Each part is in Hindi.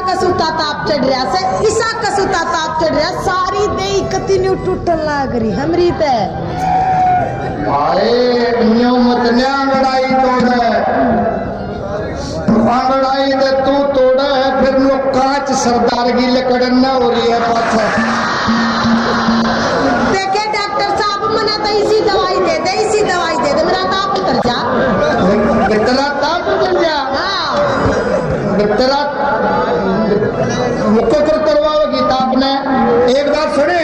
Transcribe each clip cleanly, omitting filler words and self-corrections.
कसूता ताप चढ़ रहा से ईसा कसूता ताप चढ़ रहा सारी दे कतिन्यू टूटन लाग रही हमरी ते अरे न्यू मत न्या लड़ाई तोड़ लड़ाई दे तू तोड़ फिर नो कांच सरदार की लकड़न न हो रही है पाछा देखे डॉक्टर साहब मने तो इसी दवाई दे मेरा ताप उतर जा तेरा ताप उतर जा हाँ तेरा मुक्को कर करवाओगी ताप ने एक बात सुने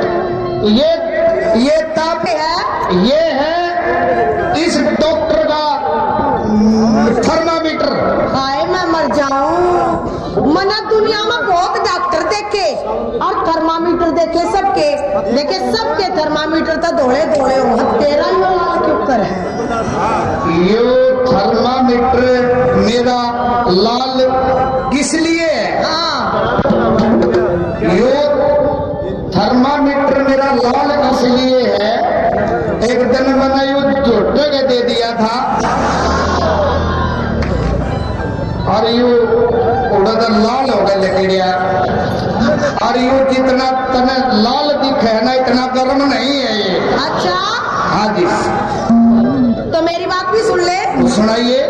ये ताप है ये है इस डॉक्टर का थर्मामीटर। हाय मैं मर जाऊं मना दुनिया में बहुत डॉक्टर देखे और थर्मामीटर देखे सबके थर्मामीटर तो धोले धोले हो तेरा ही लाल क्यों कर है ये थर्मामीटर मेरा लाल किस लिए है? हाँ ये थर्मामीटर मेरा लाल इसलिए है एक दिन मैंने यू झोटे के दे दिया था और यू उड़द लाल हो गया लकड़िया और यू जितना तने लाल दिखे ना इतना गर्म नहीं है ये। अच्छा हाँ जी तो मेरी बात भी सुन ले सुनाइए।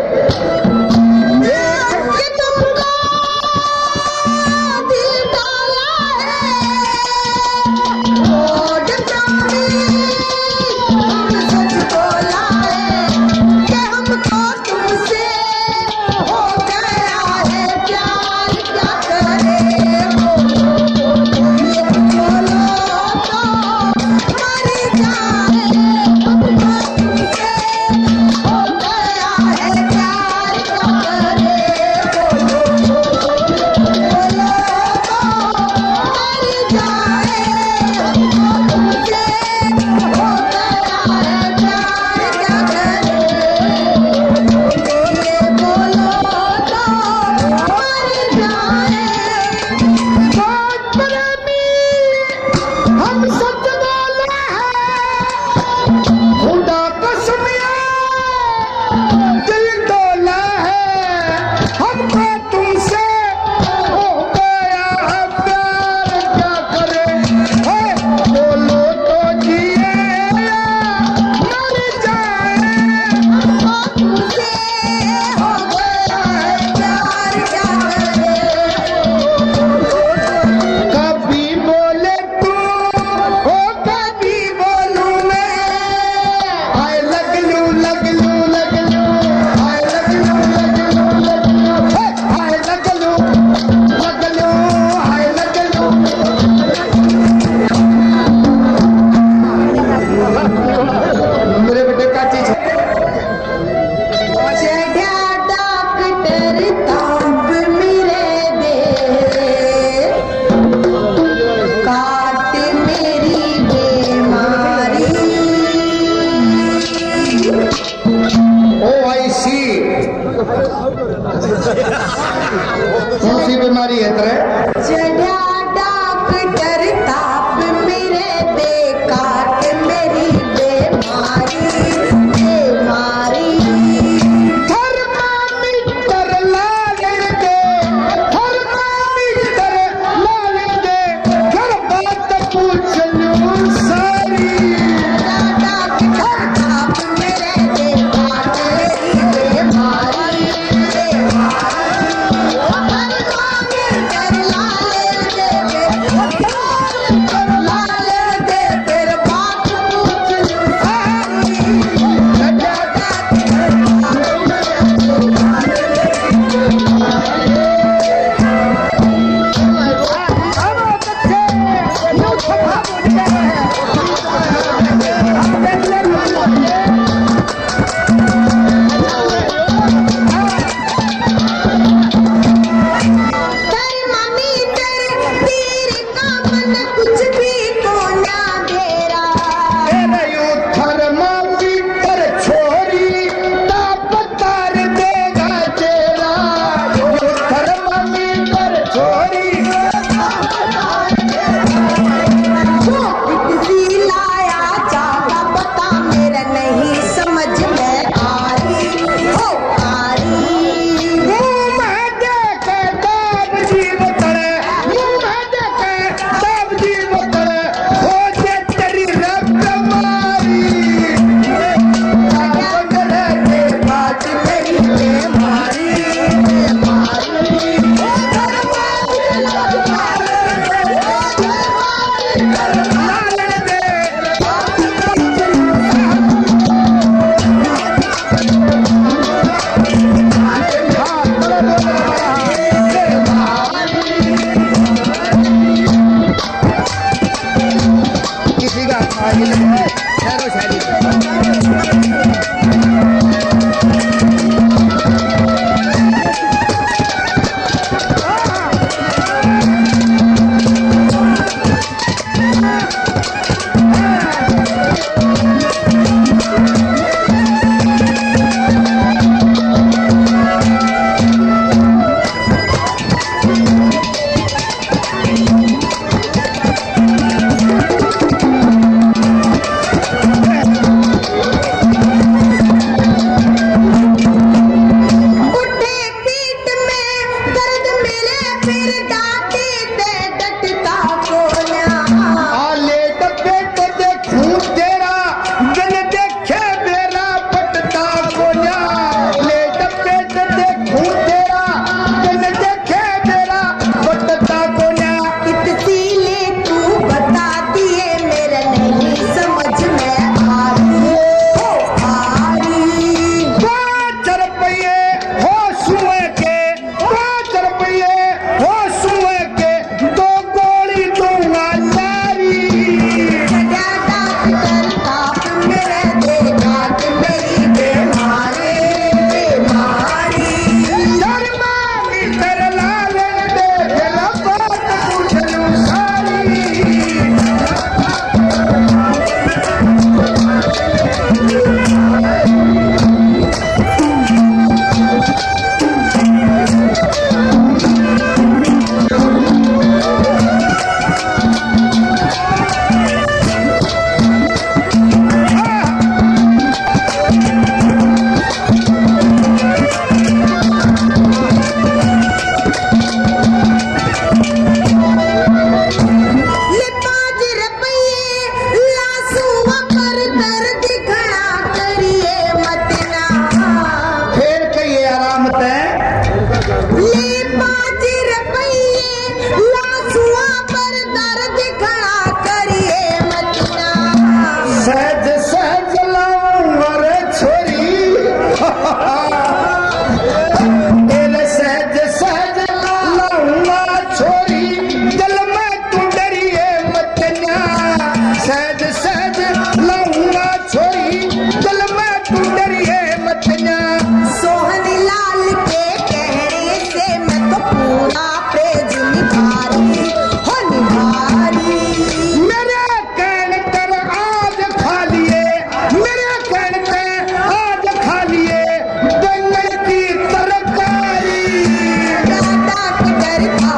कौन सी बीमारी है तेरे? चढ़ा डॉक्टर ताप मेरे दे काट मेरी बीमारी थर्मामीटर लाल दे घर बात पूछ लूं सारी डॉक्टर ताप मेरे दे काट मेरी बीमारी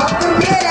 बाप रे